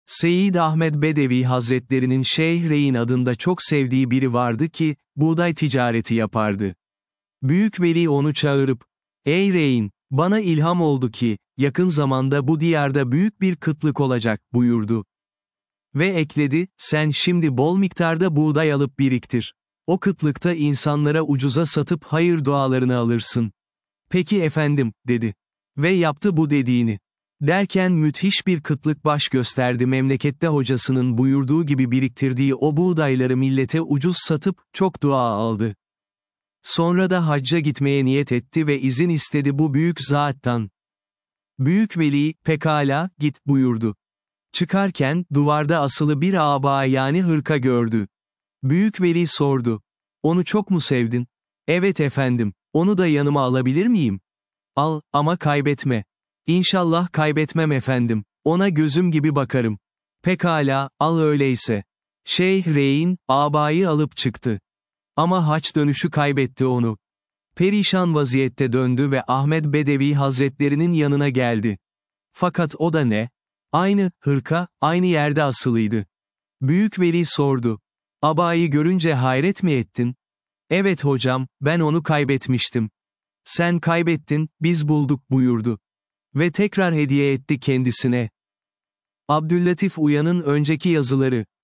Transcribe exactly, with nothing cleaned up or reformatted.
Seyyid Ahmed Bedevi Hazretlerinin Şeyh Reyin adında çok sevdiği biri vardı ki, buğday ticareti yapardı. Büyük veli onu çağırıp, "Ey Reyin, bana ilham oldu ki, yakın zamanda bu diyarda büyük bir kıtlık olacak," buyurdu. Ve ekledi, "Sen şimdi bol miktarda buğday alıp biriktir. O kıtlıkta insanlara ucuza satıp hayır dualarını alırsın." "Peki efendim," dedi. Ve yaptı bu dediğini. Derken müthiş bir kıtlık baş gösterdi, memlekette hocasının buyurduğu gibi biriktirdiği o buğdayları millete ucuz satıp, çok dua aldı. Sonra da hacca gitmeye niyet etti ve izin istedi bu büyük zattan. Büyük veli, "Pekala, git," buyurdu. Çıkarken, duvarda asılı bir aba yani hırka gördü. Büyük veli sordu. "Onu çok mu sevdin?" "Evet efendim, onu da yanıma alabilir miyim?" "Al, ama kaybetme." "İnşallah kaybetmem efendim, ona gözüm gibi bakarım." "Pekala, al öyleyse." Şeyh Reyin, abayı alıp çıktı. Ama haç dönüşü kaybetti onu. Perişan vaziyette döndü ve Ahmed Bedevi Hazretlerinin yanına geldi. Fakat o da ne? Aynı hırka, aynı yerde asılıydı. Büyük veli sordu. "Abayı görünce hayret mi ettin?" "Evet hocam, ben onu kaybetmiştim." "Sen kaybettin, biz bulduk," buyurdu. Ve tekrar hediye etti kendisine. Abdüllatif Uyan'ın önceki yazıları.